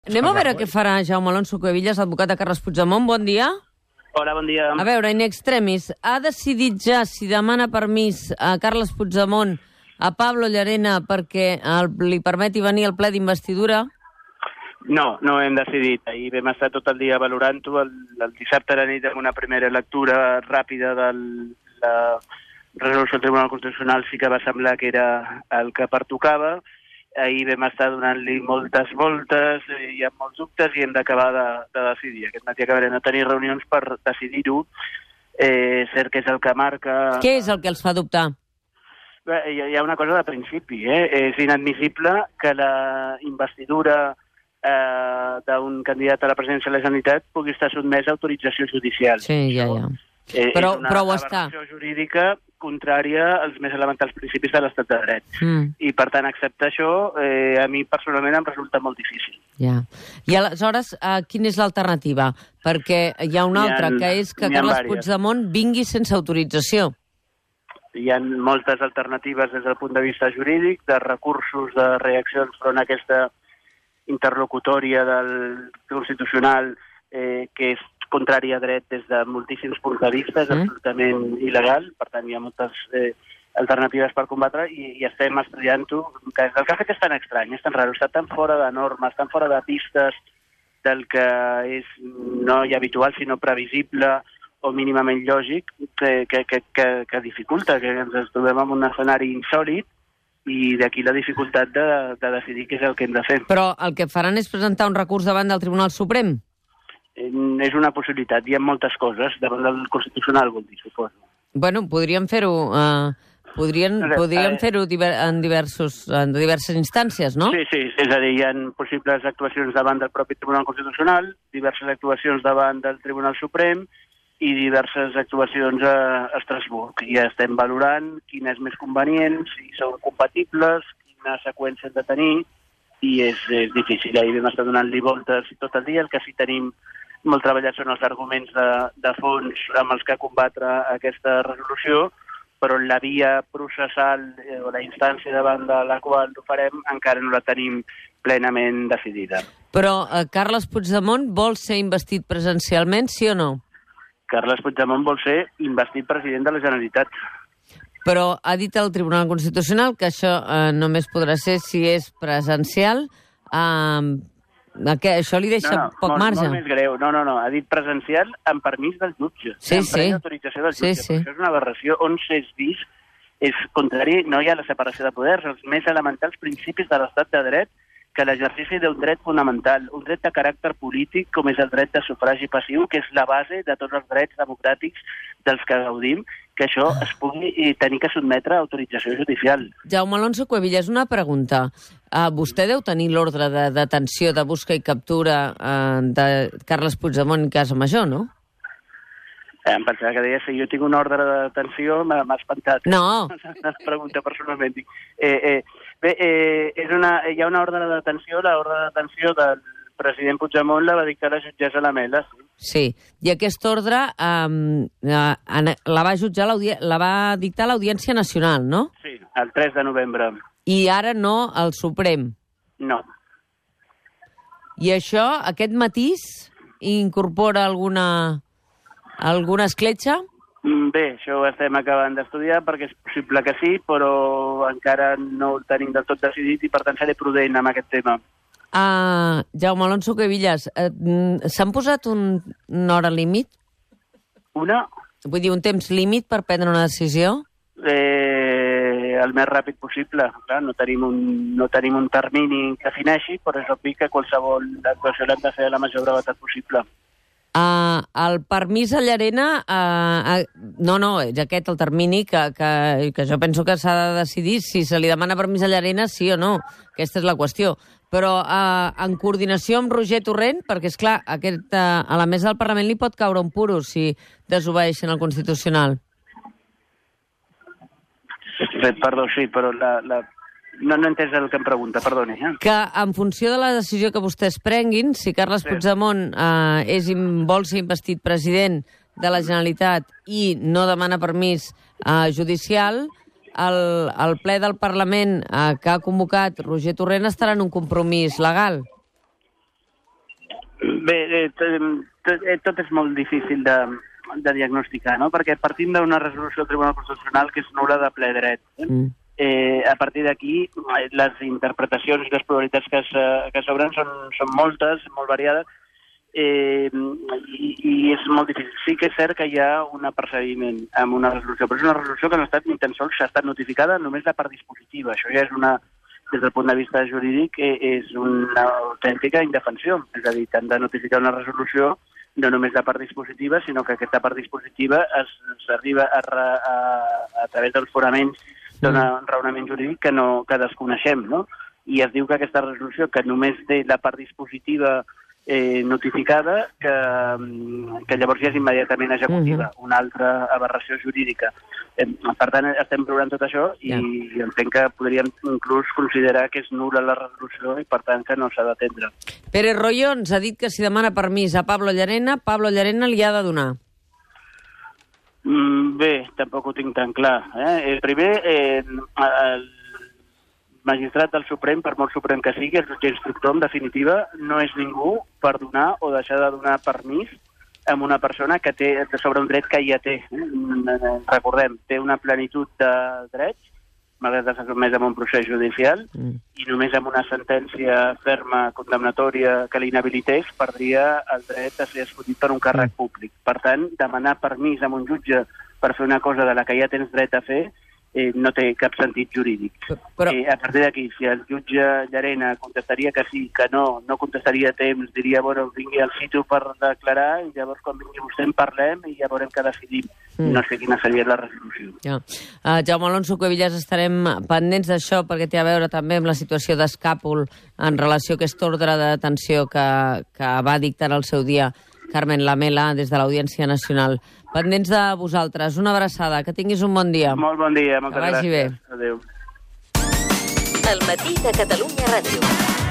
Anem a veure què farà Jaume Alonso Cuevillas, advocat de Carles Puigdemont. Bon dia. Hola, bon dia. A veure, in extremis, ha decidit ja si demana permís a Carles Puigdemont a Pablo Llarena perquè li permeti venir al ple d'investidura? No hem decidit. Ahir vam estar tot el dia valorant-ho. El dissabte a la nit amb una primera lectura ràpida de la resolució del Tribunal Constitucional sí que va semblar que era el que pertocava. Ahir vam estar donant-li moltes voltes, hi ha molts dubtes i hem d'acabar de decidir. Aquest matí acabarem de tenir reunions per decidir-ho. Cert que és el que marca... Què és el que els fa dubtar? Bé, hi ha una cosa de principi. És inadmissible que la investidura d'un candidat a la presidència de la Generalitat pugui estar sotmesa a autorització judicial. Sí, ja. Però ho està. És una aberració jurídica contrària als més elementals principis de l'estat de dret. I, per tant, acceptar això a mi personalment em resulta molt difícil. Ja. I aleshores, quina és l'alternativa? Perquè hi ha una altra, que és que Carles Puigdemont vingui sense autorització. Hi ha moltes alternatives des del punt de vista jurídic, de recursos, de reaccions front a aquesta interlocutòria del Constitucional que és contrària a dret des de moltíssims punts de vista, és absolutament il·legal, per tant hi ha moltes alternatives per combatre i estem estudiant-ho. El que ha fet és tan estrany, és tan raro, està tan fora de normes, tan fora de pistes del que és no ja habitual, sinó previsible o mínimament lògic, que dificulta, que ens trobem en un escenari insòlit i d'aquí la dificultat de decidir què és el que hem de fer. Però el que faran és presentar un recurs davant del Tribunal Suprem? És una possibilitat. Hi ha moltes coses davant del Constitucional, vol dir, suposo. Bueno, podríem fer-ho podríem fer-ho en diverses instàncies, no? Sí, és a dir, hi ha possibles actuacions davant del propi Tribunal Constitucional, diverses actuacions davant del Tribunal Suprem i diverses actuacions a Estrasburg. I estem valorant quina és més convenient, si són compatibles, quina seqüència hem de tenir, i és difícil. Ahir vam estar donant-li voltes tot el dia. El que sí tenim molt treballat són els arguments de fons amb els que combatre aquesta resolució, però la via processal o la instància davant de la qual ho farem encara no la tenim plenament decidida. Però Carles Puigdemont vol ser investit presencialment, sí o no? Carles Puigdemont vol ser investit president de la Generalitat. Però ha dit el Tribunal Constitucional que això només podrà ser si és presencial. Això li deixa poc marge. Molt més greu. No. Ha dit presencial amb permís del jutge. Sí. Amb autorització del jutge. Sí. Això és una aberració. 11 bis és contrari, no hi ha la separació de poders, els més elementals principis de l'estat de dret, que l'exercici d'un dret fonamental, un dret de caràcter polític com és el dret de sufragi passiu, que és la base de tots els drets democràtics dels que gaudim, que això es pugui tenir que sotmetre a autorització judicial. Jaume Alonso Cuevillas, una pregunta. Vostè deu tenir l'ordre de detenció, de busca i captura de Carles Puigdemont i Casa Major, no? Em pensava que deia, si jo tinc un ordre de detenció, m'ha espantat. No. Una pregunta personalment. Bé, hi ha una ordre de detenció, l'ordre de detenció del president Puigdemont la va dictar la jutgessa Lamela. Sí, i aquest ordre la va dictar l'Audiència Nacional, no? Sí, el 3 de novembre. I ara no el Suprem? No. I això, aquest matís, incorpora alguna escletxa? Bé, això ho estem acabant d'estudiar perquè és possible que sí, però encara no ho tenim del tot decidit i per tant seré prudent amb aquest tema. Jaume Alonso Cuevillas, s'han posat una hora límit? Una? Vull dir, un temps límit per prendre una decisió? El més ràpid possible. Clar, no tenim un termini que defineixi, però és obvi que qualsevol actuació l'hem de fer a la major brevetat possible. El permís a Llarena, no, és aquest el termini que jo penso que s'ha de decidir si se li demana permís a Llarena, sí o no. Aquesta és la qüestió. Però en coordinació amb Roger Torrent, perquè, esclar, a la mesa del Parlament li pot caure un puro si desobeeixen el Constitucional. Perdó, sí, però no he entès el que em pregunta, perdoni. Que en funció de la decisió que vostès prenguin, si Carles Puigdemont vol ser investit president de la Generalitat i no demana permís judicial, el ple del Parlament que ha convocat Roger Torrent estarà en un compromís legal. Bé, tot és molt difícil de diagnosticar, no? Perquè partim d'una resolució del Tribunal Constitucional que és nul·la de ple dret. A partir d'aquí, les interpretacions i les probabilitats que s'obren són moltes, molt variades, i és molt difícil. Sí que és cert que hi ha un apercebiment amb una resolució, però és una resolució que no ha estat ni tan sols ha estat notificada només la part dispositiva. Això ja és des del punt de vista jurídic, és una autèntica indefensió. És a dir, t'han de notificar una resolució no només la part dispositiva, sinó que aquesta part dispositiva s'arriba a través dels fonaments d'un raonament jurídic que desconeixem, no? I es diu que aquesta resolució, que només té la part dispositiva notificada, que llavors ja és immediatament executiva, una altra aberració jurídica. Per tant, estem provant tot això i entenc que podríem inclús considerar que és nul·la la resolució i, per tant, que no s'ha d'atendre. Pérez Royo ens ha dit que si demana permís a Pablo Llarena li ha de donar. Bé, tampoc ho tinc tan clar. Primer, el magistrat del Suprem, per molt suprem que sigui, el jutge instructor, en definitiva, no és ningú per donar o deixar de donar permís a una persona que té sobre un dret que ja té. Recordem, té una plenitud de drets, malgrat que s'ha sotmès a un procés judicial, i només amb una sentència ferma, condemnatòria, que l'inhabilités, perdria el dret a ser escollit per un càrrec públic. Per tant, demanar permís a un jutge per fer una cosa de la que ja tens dret a fer no té cap sentit jurídic. Però a partir d'aquí, si el jutge Llarena contestaria que sí, que no contestaria a temps, diria, bueno, vingui al situ per declarar, i llavors quan vingui vostè en parlem i ja veurem què decidim. No sé quina seria la resolució. Jaume Alonso Cuevillas, estarem pendents d'això perquè té a veure també amb la situació d'Escàpol en relació a aquest ordre de detenció que va dictar al seu dia Carmen Lamela des de l'Audiència Nacional. Pendents de vosaltres. Una abraçada. Que tinguis un bon dia. Molt bon dia. Moltes gràcies. Que vagi bé. Adéu. El matí de Catalunya Ràdio.